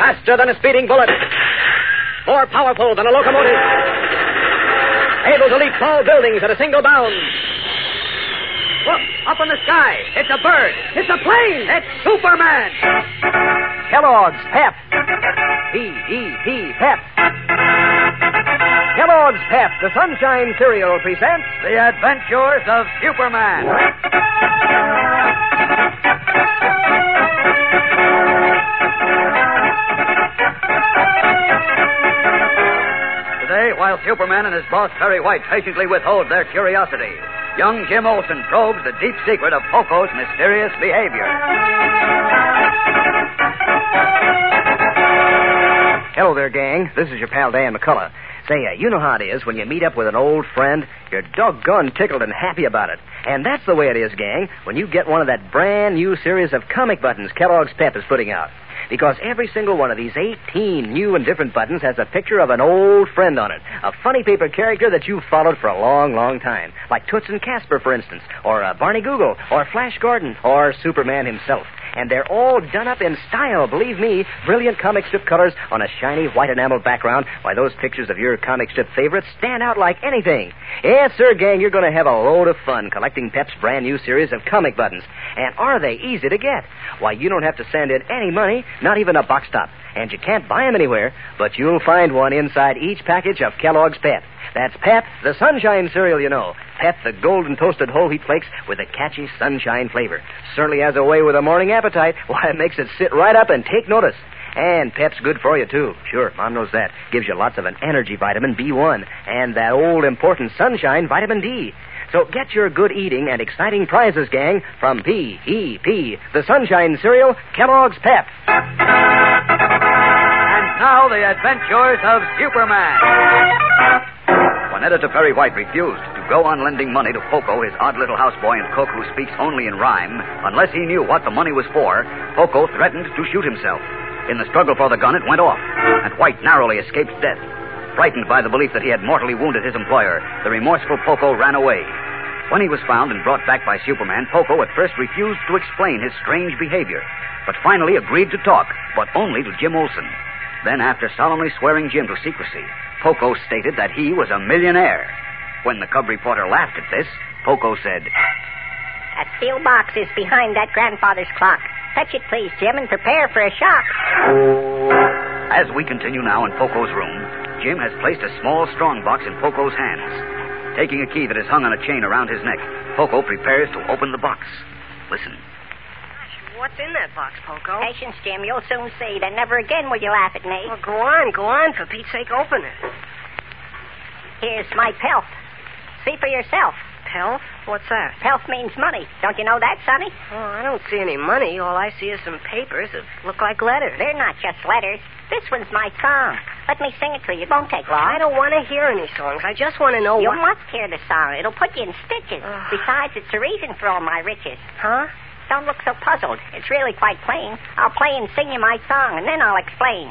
Faster than a speeding bullet. More powerful than a locomotive. Able to leap tall buildings at a single bound. Look, up in the sky. It's a bird. It's a plane. It's Superman. Kellogg's Pep. P-E-P, Pep. Kellogg's Pep, the Sunshine Cereal, presents The Adventures of Superman. Today, while Superman and his boss, Perry White, patiently withhold their curiosity, young Jim Olsen probes the deep secret of Poco's mysterious behavior. Hello there, gang. This is your pal Dan McCullough. Say, you know how it is when you meet up with an old friend. You're doggone tickled and happy about it. And that's the way it is, gang, when you get one of that brand new series of comic buttons Kellogg's Pep is putting out. Because every single one of these 18 new and different buttons has a picture of an old friend on it. A funny paper character that you've followed for a long, long time. Like Toots and Casper, for instance. Or Barney Google. Or Flash Gordon. Or Superman himself. And they're all done up in style, believe me. Brilliant comic strip colors on a shiny white enamel background. Why, those pictures of your comic strip favorites stand out like anything. Yes, sir, gang, you're going to have a load of fun collecting Pep's brand new series of comic buttons. And are they easy to get? Why, you don't have to send in any money, not even a box top. And you can't buy them anywhere, but you'll find one inside each package of Kellogg's Pep. That's Pep, the Sunshine Cereal, you know. Pep, the golden toasted whole wheat flakes with a catchy sunshine flavor. Certainly has a way with a morning appetite. Why, it makes it sit right up and take notice. And Pep's good for you, too. Sure, Mom knows that. Gives you lots of an energy vitamin, B1, and that old important sunshine, vitamin D. So get your good eating and exciting prizes, gang, from P-E-P, the Sunshine Cereal, Kellogg's Pep. And now, the adventures of Superman. When Editor Perry White refused to go on lending money to Poco, his odd little houseboy and cook who speaks only in rhyme, unless he knew what the money was for, Poco threatened to shoot himself. In the struggle for the gun, it went off, and White narrowly escaped death. Frightened by the belief that he had mortally wounded his employer, the remorseful Poco ran away. When he was found and brought back by Superman, Poco at first refused to explain his strange behavior, but finally agreed to talk, but only to Jim Olsen. Then, after solemnly swearing Jim to secrecy, Poco stated that he was a millionaire. When the cub reporter laughed at this, Poco said, "A steel box is behind that grandfather's clock. Touch it, please, Jim, and prepare for a shock." As we continue now in Poco's room, Jim has placed a small, strong box in Poco's hands. Taking a key that is hung on a chain around his neck, Poco prepares to open the box. Listen. What's in that box, Poco? Patience, Jim. You'll soon see. Then never again will you laugh at me. Well, go on. For Pete's sake, open it. Here's my pelf. See for yourself. Pelf? What's that? Pelf means money. Don't you know that, Sonny? Oh, I don't see any money. All I see is some papers that look like letters. They're not just letters. This one's my song. Let me sing it to you. It won't take long. I don't want to hear any songs. I just want to know You what... must hear the song. It'll put you in stitches. Besides, it's the reason for all my riches. Huh? Don't look so puzzled. It's really quite plain. I'll play and sing you my song, and then I'll explain.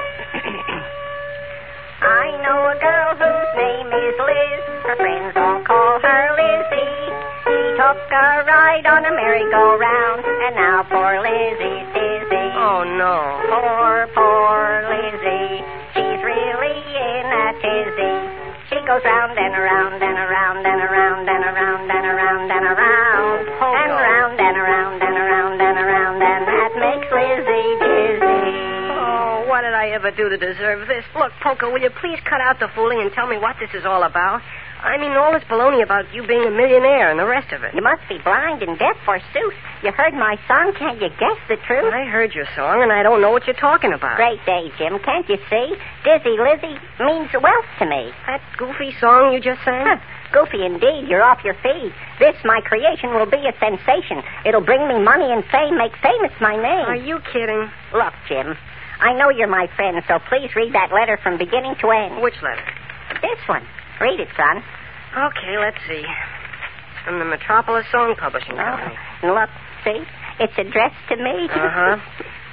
I know a girl whose name is Liz. Her friends all call her Lizzie. She took a ride on a merry-go-round, and now poor Lizzie's dizzy. Oh, no. Poor Lizzie. She's really in a tizzy. She goes round and around and around and around and around and around and around and round and around and around and around, and that makes Lizzie dizzy. Oh, what did I ever do to deserve this? Look, Poco, will you please cut out the fooling and tell me what this is all about? I mean, all this baloney about you being a millionaire and the rest of it. You must be blind and deaf, forsooth. You heard my song. Can't you guess the truth? I heard your song, and I don't know what you're talking about. Great day, Jim. Can't you see? Dizzy Lizzie means wealth to me. That goofy song you just sang? Huh. Goofy indeed. You're off your feet. This, my creation, will be a sensation. It'll bring me money and fame, make famous my name. Are you kidding? Look, Jim, I know you're my friend, so please read that letter from beginning to end. Which letter? This one. Read it, son. Okay, let's see. From the Metropolis Song Publishing Company. Look, see? It's addressed to me. Uh-huh.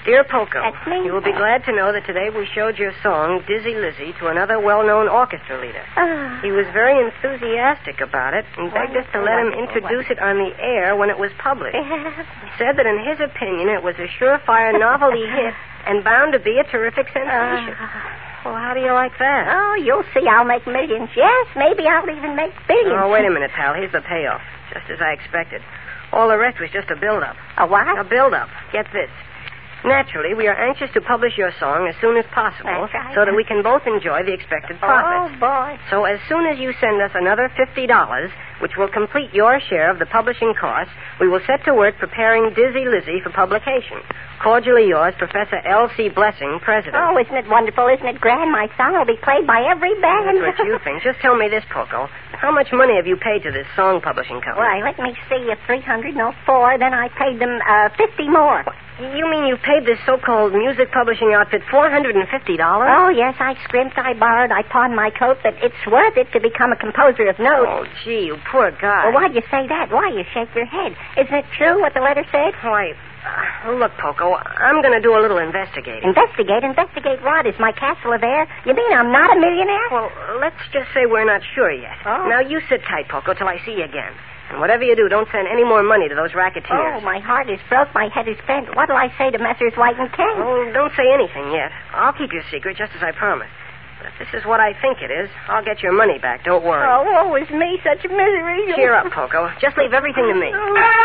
Dear Poco, That's me. you will be glad to know that today we showed your song, Dizzy Lizzy, to another well-known orchestra leader. Oh. He was very enthusiastic about it and begged us to let him introduce it on the air when it was published. He said that in his opinion it was a surefire novelty hit and bound to be a terrific sensation. Well, how do you like that? Oh, you'll see I'll make millions. Yes, maybe I'll even make billions. Oh, wait a minute, pal. Here's the payoff. Just as I expected. All the rest was just a build-up. A what? A build-up. Get this. Naturally, we are anxious to publish your song as soon as possible That's right. so that we can both enjoy the expected profits. Oh, boy. So as soon as you send us another $50, which will complete your share of the publishing costs, we will set to work preparing Dizzy Lizzy for publication. Cordially yours, Professor L.C. Blessing, President. Oh, isn't it wonderful? Isn't it grand? My song will be played by every band. That's what you think. Just tell me this, Poco. How much money have you paid to this song publishing company? Why, let me see. 304. Then I paid them 50 more. You mean you paid this so-called music publishing outfit $450? Oh, yes, I scrimped, I borrowed, I pawned my coat, but it's worth it to become a composer of note. Oh, gee, you poor guy. Well, why'd you say that? Why, you shake your head. Isn't it true what the letter said? Why, look, Poco, I'm going to do a little investigating. Investigate? Investigate what? Is my castle there? You mean I'm not a millionaire? Well, let's just say we're not sure yet. Oh. Now, you sit tight, Poco, till I see you again. And whatever you do, don't send any more money to those racketeers. Oh, my heart is broke, my head is bent. What'll I say to Messrs. White and Kent? Oh, don't say anything yet. I'll keep your secret just as I promised. But if this is what I think it is, I'll get your money back. Don't worry. Oh, woe is me, such misery. Cheer up, Poco. Just leave everything to me.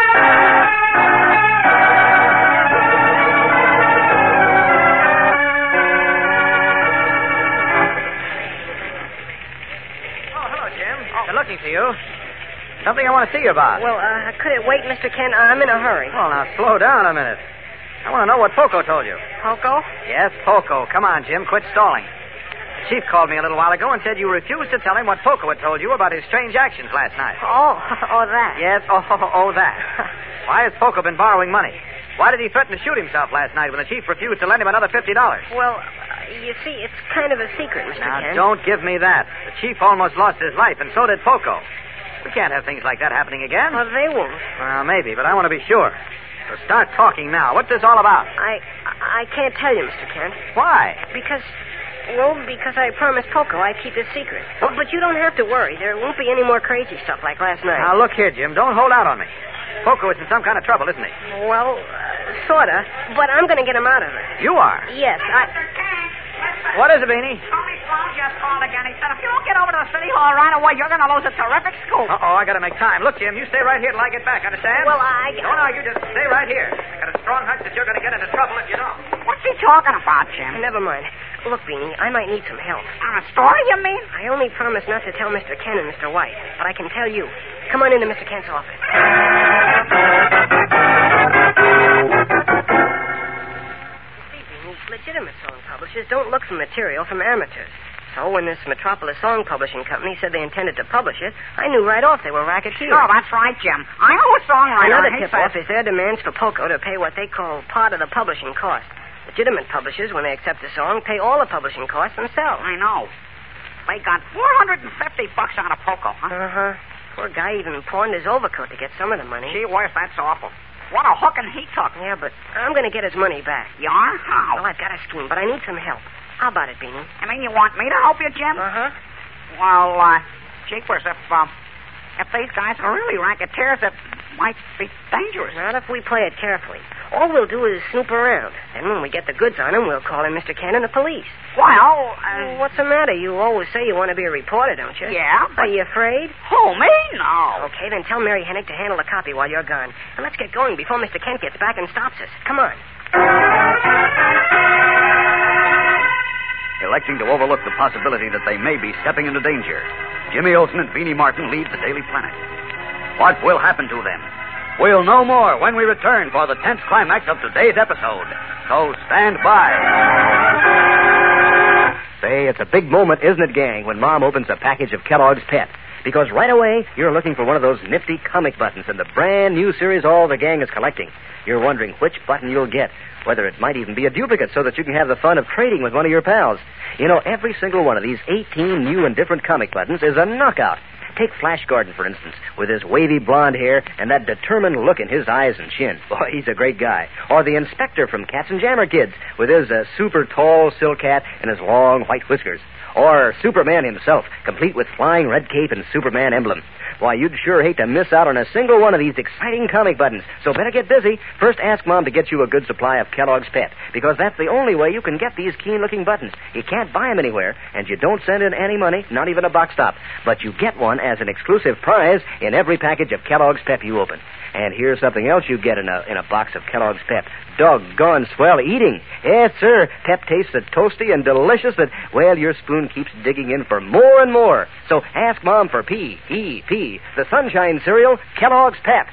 They're looking for you. Something I want to see you about. Well, could it wait, Mr. Kent? I'm in a hurry. Well, now, slow down a minute. I want to know what Poco told you. Poco? Yes, Poco. Come on, Jim. Quit stalling. The chief called me a little while ago and said you refused to tell him what Poco had told you about his strange actions last night. Oh, that. Yes, that. Why has Poco been borrowing money? Why did he threaten to shoot himself last night when the chief refused to lend him another $50? Well, you see, it's kind of a secret, Mr. Now, Kent. don't give me that. The chief almost lost his life, and so did Poco. We can't have things like that happening again. Well, they won't. Well, maybe, but I want to be sure. So start talking now. What's this all about? I can't tell you, Mr. Kent. Why? Because I promised Poco I'd keep his secret. But you don't have to worry. There won't be any more crazy stuff like last night. Now, look here, Jim. Don't hold out on me. Poco is in some kind of trouble, isn't he? Well, sort of. But I'm going to get him out of it. You are? Yes, What is it, Beanie? Tony Sloan just called again. He said if you don't get over to the city hall right away, you're going to lose a terrific scoop. Uh-oh, I got to make time. Look, Jim, you stay right here till I get back, understand? Well, No, you just stay right here. I got a strong hunch that you're going to get into trouble if you don't. What's he talking about, Jim? Never mind. Look, Beanie, I might need some help. On a story, you mean? I only promised not to tell Mr. Kent and Mr. White, but I can tell you. Come on into Mr. Kent's office. Legitimate song publishers don't look for material from amateurs. So when this Metropolis Song Publishing Company said they intended to publish it, I knew right off they were racketeers. Oh, that's right, Jim. I know a songwriter. Another He tip-off says- is their demands for Poco to pay what they call part of the publishing cost. Legitimate publishers, when they accept a song, pay all the publishing costs themselves. I know. They got $450 out of Poco, huh? Uh-huh. Poor guy even pawned his overcoat to get some of the money. Gee whiz, that's awful. What a hooking he took. Yeah, but I'm going to get his money back. You are? How? Well, I've got a scheme, but I need some help. How about it, Beanie? I mean, you want me to help you, Jim? Uh-huh. Well, jeepers, if these guys are really racketeers, it might be dangerous. Not if we play it carefully. All we'll do is snoop around. Then when we get the goods on them, we'll call in Mr. Kent and the police. Well, What's the matter? You always say you want to be a reporter, don't you? yeah, but... Are you afraid? Who, me? No. Okay, then tell Mary Hennick to handle the copy while you're gone. And let's get going before Mr. Kent gets back and stops us. Come on. Electing to overlook the possibility that they may be stepping into danger, Jimmy Olsen and Beanie Martin leave the Daily Planet. What will happen to them? We'll know more when we return for the tense climax of today's episode. So stand by. Say, it's a big moment, isn't it, gang, when Mom opens a package of Kellogg's Pep. Because right away, you're looking for one of those nifty comic buttons in the brand new series all the gang is collecting. You're wondering which button you'll get, whether it might even be a duplicate so that you can have the fun of trading with one of your pals. You know, every single one of these 18 new and different comic buttons is a knockout. Take Flash Gordon, for instance, with his wavy blonde hair and that determined look in his eyes and chin. Boy, he's a great guy. Or the inspector from Cats and Jammer Kids, with his super tall silk hat and his long white whiskers. Or Superman himself, complete with flying red cape and Superman emblem. Why, you'd sure hate to miss out on a single one of these exciting comic buttons. So better get busy. First, ask Mom to get you a good supply of Kellogg's Pep, because that's the only way you can get these keen-looking buttons. You can't buy them anywhere, and you don't send in any money, not even a box top. But you get one as an exclusive prize in every package of Kellogg's Pep you open. And here's something else you get in a box of Kellogg's Pep. Doggone swell eating. Yes, sir. Pep tastes so toasty and delicious that, well, your spoon keeps digging in for more and more. So ask Mom for P-E-P, the Sunshine Cereal, Kellogg's Pep.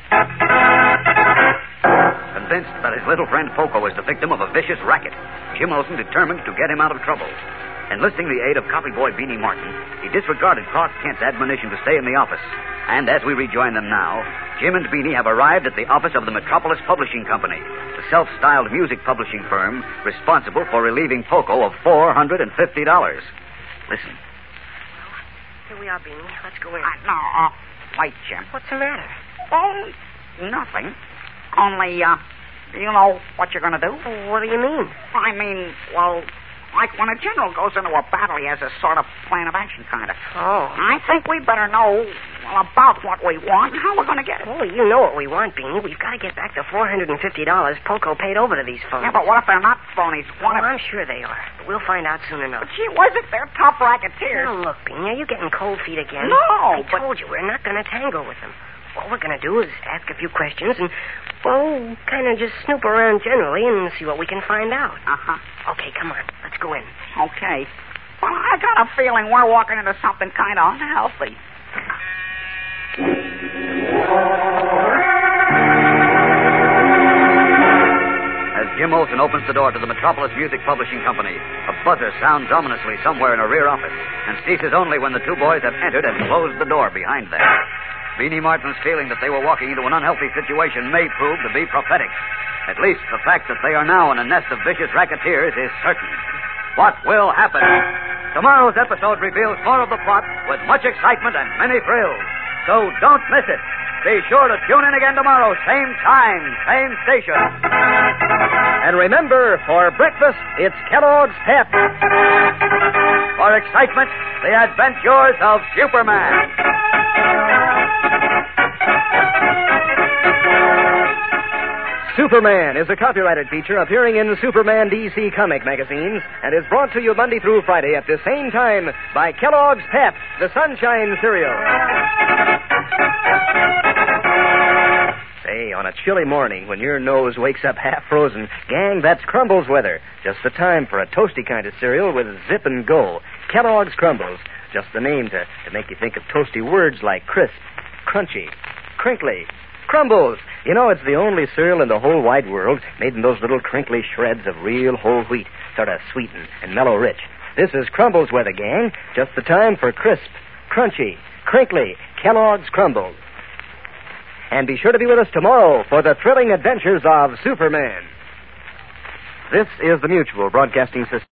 Convinced that his little friend Poco was the victim of a vicious racket, Jim Olsen determined to get him out of trouble. Enlisting the aid of copy boy Beanie Martin, he disregarded Clark Kent's admonition to stay in the office. And as we rejoin them now, Jim and Beanie have arrived at the office of the Metropolis Publishing Company, the self-styled music publishing firm responsible for relieving Poco of $450. Listen. Here we are, Beanie. Let's go in. No, wait, Jim. What's the matter? Oh, nothing. Only, you know what you're going to do? What do you mean? I mean, well, like when a general goes into a battle, he has a sort of plan of action, kind of. Oh. I think we better know, well, about what we want and how we're going to get it. Oh, you know what we want, Beanie. We've got to get back the $450 Poco paid over to these phonies. Yeah, but what if they're not phonies? What if... I'm sure they are. We'll find out soon enough. But gee whiz, if they're tough racketeers. Now, look, Beanie, are you getting cold feet again? No, I told you, we're not going to tangle with them. All we're going to do is ask a few questions and, well, kind of just snoop around generally and see what we can find out. Uh-huh. Okay, come on. Let's go in. Okay. Well, I got a feeling we're walking into something kind of unhealthy. As Jim Olsen opens the door to the Metropolis Music Publishing Company, a buzzer sounds ominously somewhere in a rear office and ceases only when the two boys have entered and closed the door behind them. Beanie Martin's feeling that they were walking into an unhealthy situation may prove to be prophetic. At least the fact that they are now in a nest of vicious racketeers is certain. What will happen? Tomorrow's episode reveals more of the plot with much excitement and many thrills. So don't miss it. Be sure to tune in again tomorrow, same time, same station. And remember, for breakfast, it's Kellogg's Pep. For excitement, the adventures of Superman. Superman is a copyrighted feature appearing in Superman DC comic magazines and is brought to you Monday through Friday at the same time by Kellogg's Pep, the Sunshine Cereal. Say, on a chilly morning when your nose wakes up half frozen, gang, that's Crumbles weather. Just the time for a toasty kind of cereal with zip and go. Kellogg's Crumbles. Just the name to make you think of toasty words like crisp, crunchy, crinkly. Crumbles. You know, it's the only cereal in the whole wide world made in those little crinkly shreds of real whole wheat, sort of sweet and mellow rich. This is Crumbles weather, gang. Just the time for crisp, crunchy, crinkly Kellogg's Crumbles. And be sure to be with us tomorrow for the thrilling adventures of Superman. This is the Mutual Broadcasting System.